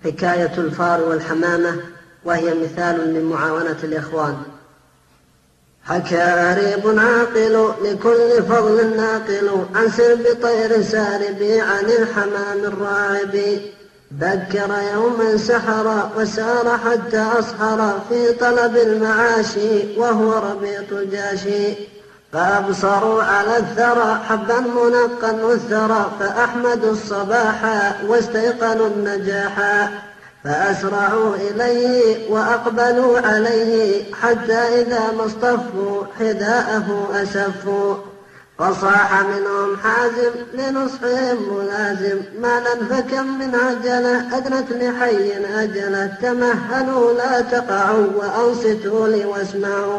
حكاية الفار والحمامة، وهي مثال لمعاونة الإخوان. حكى غريب عاقل لكل فضل ناقل عن سرب طير سارب عن الحمام الراعب. بكر يوما سحر وسار حتى أصحر في طلب المعاشي وهو ربيط الجاشي. فأبصروا على الثرى حبا منقا والثرى فأحمدوا الصباح واستيقنوا النجاح. فأسرعوا إليه وأقبلوا عليه حتى إذا ما اصطفوا حذاءه أسفوا. فصاح منهم حازم لنصحهم ملازم مالا فكم من عجلة أدنت لحي أجلة. تمهلوا لا تقعوا وأنصتوا لي واسمعوا.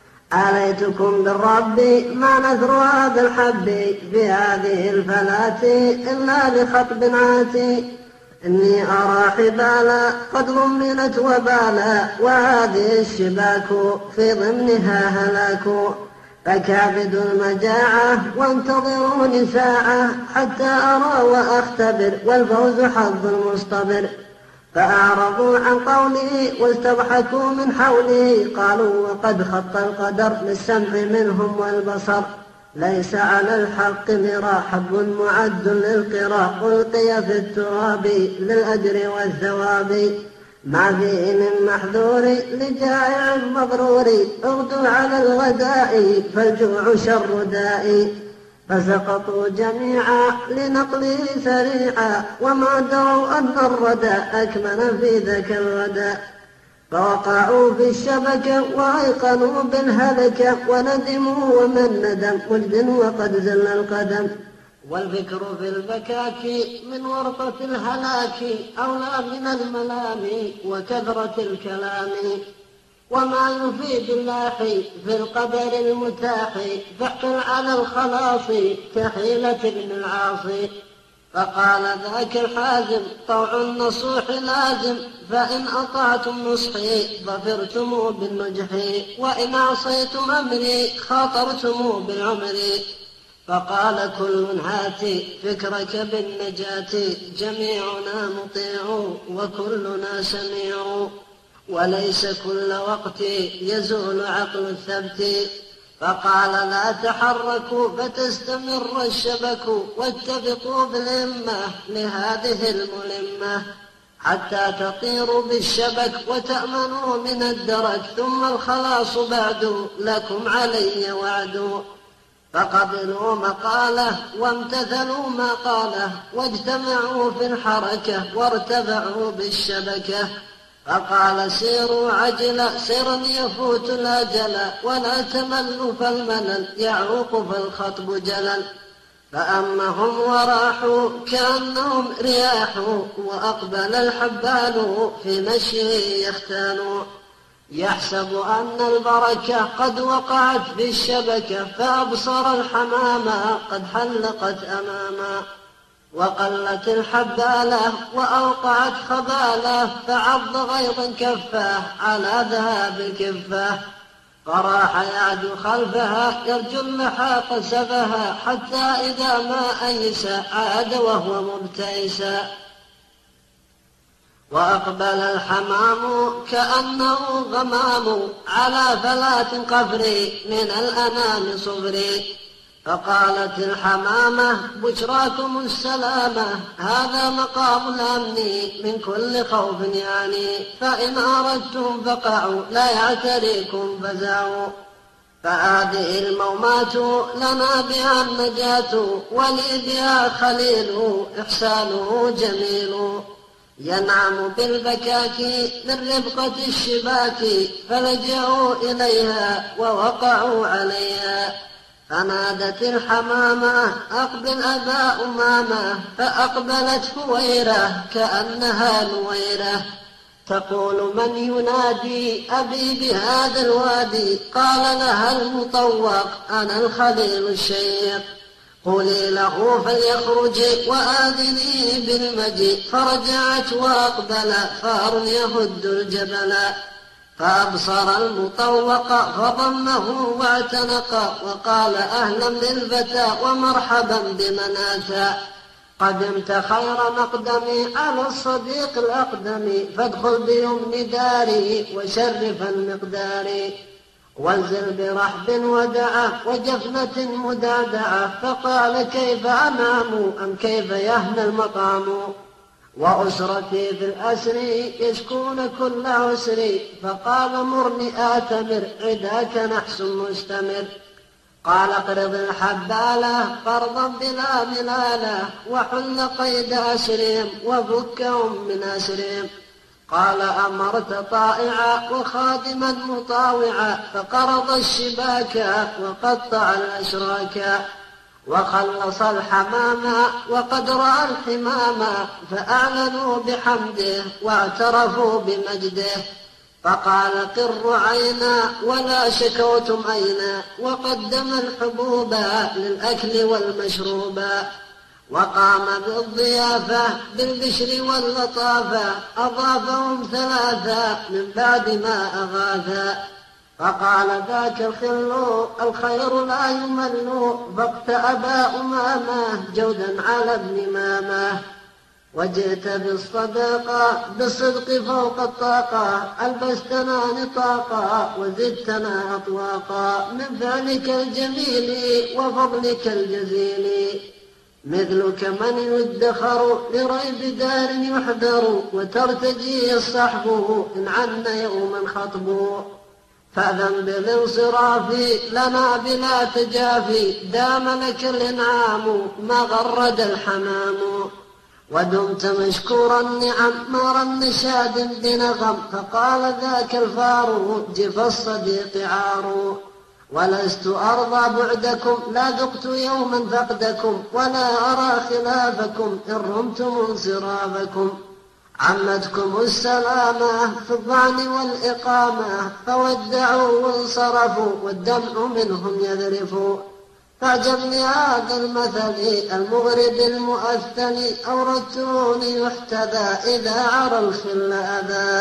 عليتكم بالرب ما نذرها بالحب في هذه الفلاة إلا لخطب عاتي. إني أرى حبالا قد ضمنت وبالا وهذه الشباك في ضمنها هلاك. فكابدوا المجاعة وانتظروني ساعة حتى أرى وأختبر والفوز حظ المصطبر. فأعرضوا عن قولي واستضحكوا من حولي قالوا وقد خط القدر للسمع منهم والبصر. ليس على الحق مرى حب معد للقراء ألقي في التراب للأجر والثواب. ما فيه من محذور لجائع مضرور اغدوا على الغداء فالجوع شر داء. فسقطوا جميعا لنقله سريعا وما دروا أن الردى أكمن في ذاك الردى. فوقعوا في الشبكة وأيقنوا بالهلكة وندموا ومن ندم مجد وقد زل القدم. والفكر في البكاك من ورطة الهلاك أولى من الملام وكثرة الكلام. وما يفيد اللاحي في القدر المتاح فاحكم على الخلاص كحيلة ابن العاصي. فقال ذاك الحازم طوع النصوح لازم فإن أطعتم نصحي ظفرتم بالنجح وإن عصيتم أمري خاطرتم بالعمر. فقال كل هاتي فكرك بالنجاة جميعنا مطيع وكلنا سميع. وليس كل وقت يزول عقل الثبت. فقال لا تحركوا فتستمر الشبك واتفقوا بالهمة لهذه الملمة حتى تطيروا بالشبك وتأمنوا من الدرك ثم الخلاص بعد لكم علي وعد. فقبلوا مقاله وامتثلوا ما قاله واجتمعوا في الحركة وارتفعوا بالشبكة. فقال سيروا عجلا سيرا يفوت الأجل ولا تملوا فالملل يعوق فالخطب جلل. فأمهم وراحوا كأنهم رياح وأقبل الحبال في مشيه يختال. يحسب أن البركة قد وقعت في الشبكة فأبصر الحمامة قد حلقت أماما. وقلت الحبالة وأوقعت خبالة فعض غيظا كفاه على ذهاب الكفاه. فراح يعد خلفها يرجو اللحاق سفها حتى إذا ما أيس عاد وهو مبتئسا. وأقبل الحمام كأنه غمام على فلاة قفري من الأنام صبري. فقالت الحمامة بشراكم السلامة هذا مقام الأمن من كل خوف يعني. فإن أردتم فقعوا لا يعتريكم فزعوا. فهذه المومات لنا بها النجاة ولي بها خليل إحسانه جميل. ينعم بالبكاك من رفقة الشباك فلجأوا إليها ووقعوا عليها. فنادت الحمامة أقبل أبا أمامة فأقبلت فويرة كأنها نويرة تقول من ينادي أبي بهذا الوادي. قال لها المطوق أنا الخليل الشيق. قولي له فليخرج وآذني بالمجيء. فرجعت وأقبل فار يهد الجبل. فأبصر المطوق فضمه واعتنق وقال أهلا بالفتى ومرحبا بمن أتى. قدمت خير مقدمي على الصديق الأقدم، فادخل بيمن داري وشرف المقدار، وانزل برحب ودعة وجفنة مدادعة، فقال كيف أنام أم كيف يهنى المقام، وأسرتي في الأسر يشكون كل عسري، فقال مرني آتمر عداك نحس مستمر، قال اقرض الحبالة قرضا بلا ملالة، وحل قيد أسرهم وفكهم من أسرهم، قال أمرت طائعا وخادما مطاوعا، فقرض الشباك وقطع الأشراك، وخلص الحماما وقد رأى الحماما، فأعلنوا بحمده واعترفوا بمجده، فقال قر عينا ولا شكوتم أينا، وقدم الحبوب للأكل والمشروب، وقام بالضيافة بالبشر واللطافة، أضافهم ثلاثة من بعد ما أغاثا، فقال ذاك الخير لا يمل، فاقتأبا أمامه جودا على ابن مامه، وجئت بالصداقة بالصدق فوق الطاقة، ألبستنا نطاقا وزدتنا أطواقا، من فعلك الجميل وفضلك الجزيل، مثلك من يدخر لريب دار يحذر، وترتجي الصحب إن عنا يوما خطب، فأذن بالانصراف لنا بلا تجافي، دام لك الإنعام ما غرد الحمام، ودمت مشكور النعم ما رن شاد بنغم، فقال ذاك الفار جف الصديق عار، ولست أرضى بعدكم لا ذقت يوما فقدكم، ولا أرى خلافكم إن رمتم انصرافكم، عمتكم السلامة في الظعن والإقامة، فودعوا وانصرفوا والدمع منهم يذرف، فاعجبني هذا المثل المغرب المؤثل، أوردتوني يحتذى إذا عرى الخل أذى.